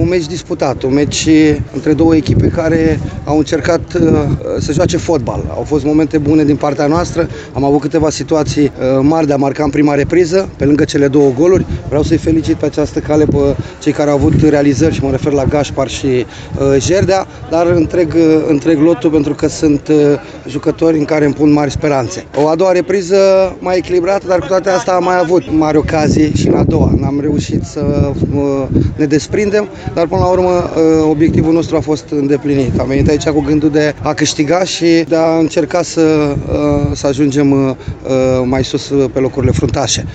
un meci disputat, un meci între două echipe care au încercat să joace fotbal. Au fost momente bune din partea noastră, am avut câteva situații mari de a marca în prima repriză, pe lângă cele două goluri. Vreau să-i felicit pe această cale pe cei care au avut realizări și mă refer la Gașpar și Jerdea, dar întreg lotul pentru că sunt jucători în care îmi pun mari speranțe. O a doua repriză mai echilibrată, dar cu toate astea am mai avut mari ocazii și în a doua. N-am reușit să ne desprindem, dar până la urmă obiectivul nostru a fost îndeplinit. Am venit aici cu gândul de a câștiga și de a încerca să ajungem mai sus pe locurile fruntașe.